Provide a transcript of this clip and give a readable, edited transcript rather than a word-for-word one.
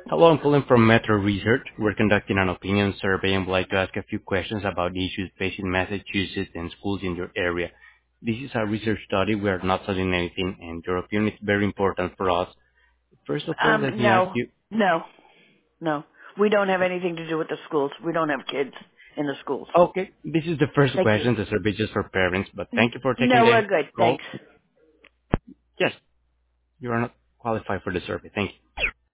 Hello, I'm calling from Metro Research. We're conducting an opinion survey and would like to ask a few questions about the issues facing Massachusetts and schools in your area. This is a research study. We are not selling anything, and your opinion is very important for us. First of all, let me ask No, you. no, no. We don't have anything to do with the schools. We don't have kids in the schools. Okay, this is the first Thank you. question. The survey is just for parents, but thank you for taking No, the we're good. call. Thanks. Yes, you are not qualified for the survey. Thank you.